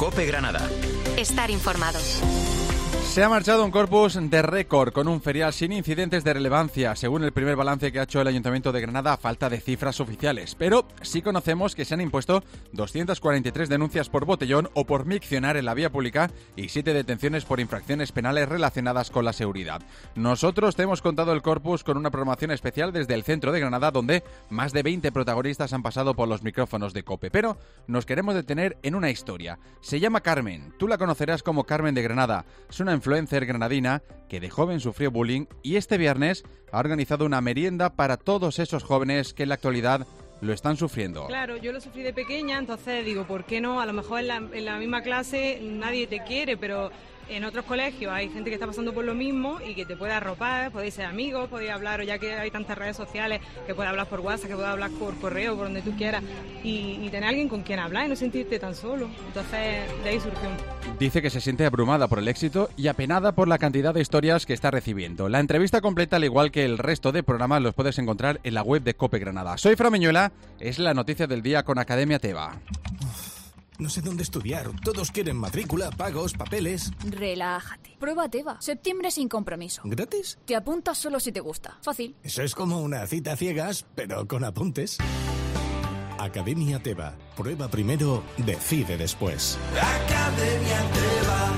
COPE Granada. Estar informado. Se ha marchado un corpus de récord con un ferial sin incidentes de relevancia, según el primer balance que ha hecho el Ayuntamiento de Granada a falta de cifras oficiales. Pero sí conocemos que se han impuesto 243 denuncias por botellón o por miccionar en la vía pública y 7 detenciones por infracciones penales relacionadas con la seguridad. Nosotros te hemos contado el corpus con una programación especial desde el centro de Granada, donde más de 20 protagonistas han pasado por los micrófonos de COPE. Pero nos queremos detener en una historia. Se llama Carmen. Tú la conocerás como Carmen de Granada. Es una influencer granadina que de joven sufrió bullying y este viernes ha organizado una merienda para todos esos jóvenes que en la actualidad lo están sufriendo. Claro, yo lo sufrí de pequeña, entonces digo, ¿por qué no? A lo mejor en la misma clase nadie te quiere, pero en otros colegios hay gente que está pasando por lo mismo y que te puede arropar, podéis ser amigos, podéis hablar, o ya que hay tantas redes sociales, que puedes hablar por WhatsApp, que puedes hablar por correo, por donde tú quieras, y tener alguien con quien hablar y no sentirte tan solo. Entonces, de ahí surgió. Dice que se siente abrumada por el éxito y apenada por la cantidad de historias que está recibiendo. La entrevista completa, al igual que el resto de programas, los puedes encontrar en la web de COPE Granada. Soy Fra Meñuela, es la noticia del día con Academia Teva. No sé dónde estudiar. Todos quieren matrícula, pagos, papeles. Relájate. Prueba Teva. Septiembre sin compromiso. ¿Gratis? Te apuntas solo si te gusta. Fácil. Eso es como una cita ciegas, pero con apuntes. Academia Teva. Prueba primero, decide después. Academia Teva.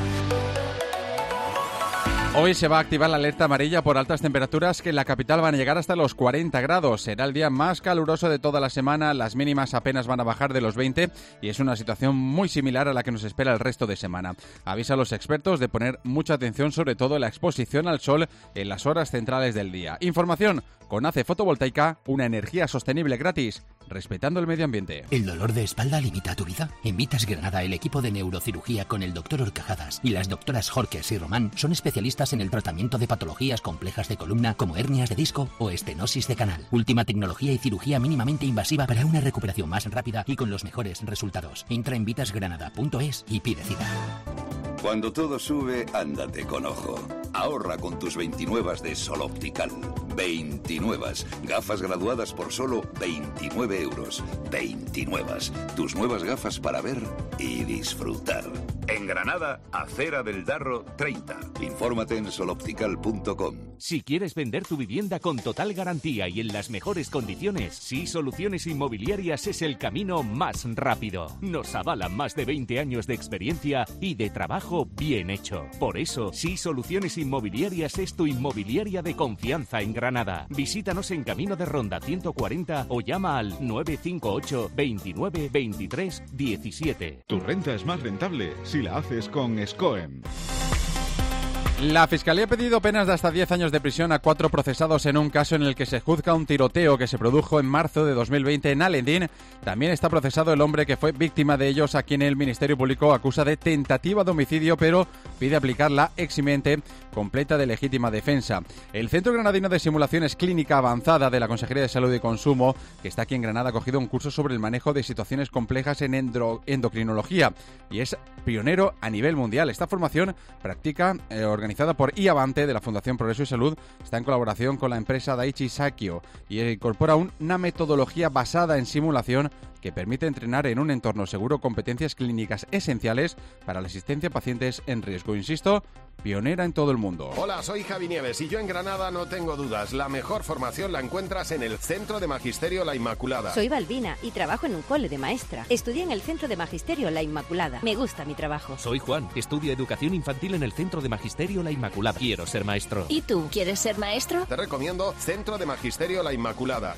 Hoy se va a activar la alerta amarilla por altas temperaturas que en la capital van a llegar hasta los 40 grados. Será el día más caluroso de toda la semana, las mínimas apenas van a bajar de los 20 y es una situación muy similar a la que nos espera el resto de semana. Avisa a los expertos de poner mucha atención sobre todo en la exposición al sol en las horas centrales del día. Información con ACE Fotovoltaica, una energía sostenible gratis, respetando el medio ambiente. ¿El dolor de espalda limita tu vida? En Vitas Granada, el equipo de neurocirugía con el doctor Horcajadas y las doctoras Jorques y Román son especialistas en el tratamiento de patologías complejas de columna como hernias de disco o estenosis de canal. Última tecnología y cirugía mínimamente invasiva para una recuperación más rápida y con los mejores resultados. Entra en vitasgranada.es y pide cita. Cuando todo sube, ándate con ojo. Ahorra con tus 29 de Sol Optical. 29. Gafas graduadas por solo 29 euros. 29. Tus nuevas gafas para ver y disfrutar. En Granada, Acera del Darro 30. Infórmate en soloptical.com. Si quieres vender tu vivienda con total garantía y en las mejores condiciones, Sí Soluciones Inmobiliarias es el camino más rápido. Nos avalan más de 20 años de experiencia y de trabajo bien hecho. Por eso, Sí Soluciones Inmobiliarias es tu inmobiliaria de confianza en Granada. Visítanos en Camino de Ronda 140 o llama al 958 29 23 17. Tu renta es más rentable si la haces con SCOEM. La Fiscalía ha pedido penas de hasta 10 años de prisión a 4 procesados en un caso en el que se juzga un tiroteo que se produjo en marzo de 2020 en Alendín. También está procesado el hombre que fue víctima de ellos, a quien el Ministerio Público acusa de tentativa de homicidio, pero pide aplicar la eximiente completa de legítima defensa. El Centro Granadino de Simulaciones Clínica Avanzada de la Consejería de Salud y Consumo, que está aquí en Granada, ha cogido un curso sobre el manejo de situaciones complejas en endocrinología y es pionero a nivel mundial. Esta formación práctica organizada por IAVANTE de la Fundación Progreso y Salud, está en colaboración con la empresa Daiichi Sankyo y incorpora una metodología basada en simulación que permite entrenar en un entorno seguro competencias clínicas esenciales para la asistencia a pacientes en riesgo. Insisto, pionera en todo el mundo. Hola, soy Javi Nieves y yo en Granada no tengo dudas. La mejor formación la encuentras en el Centro de Magisterio La Inmaculada. Soy Balbina y trabajo en un cole de maestra. Estudié en el Centro de Magisterio La Inmaculada. Me gusta mi trabajo. Soy Juan, estudio Educación Infantil en el Centro de Magisterio La Inmaculada. Quiero ser maestro. ¿Y tú, quieres ser maestro? Te recomiendo Centro de Magisterio La Inmaculada.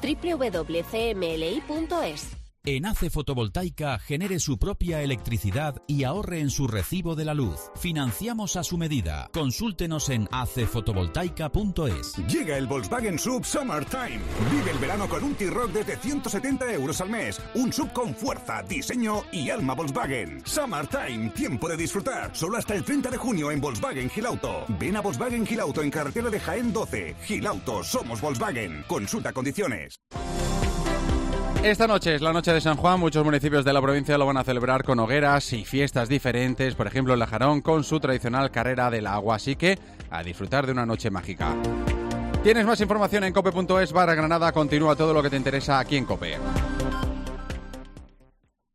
www.cmli.es. En ACE Fotovoltaica genere su propia electricidad y ahorre en su recibo de la luz. Financiamos a su medida. Consúltenos en acefotovoltaica.es. Llega el Volkswagen Sub Summertime. Vive el verano con un T-Roc desde 170 euros al mes. Un sub con fuerza, diseño y alma Volkswagen. Summertime, tiempo de disfrutar. Solo hasta el 30 de junio en Volkswagen Gilauto. Ven a Volkswagen Gilauto en carretera de Jaén 12. Gilauto, somos Volkswagen. Consulta condiciones. Esta noche es la noche de San Juan. Muchos municipios de la provincia lo van a celebrar con hogueras y fiestas diferentes. Por ejemplo, en Lajarón con su tradicional carrera del agua. Así que a disfrutar de una noche mágica. Tienes más información en cope.es/Granada. Continúa todo lo que te interesa aquí en COPE.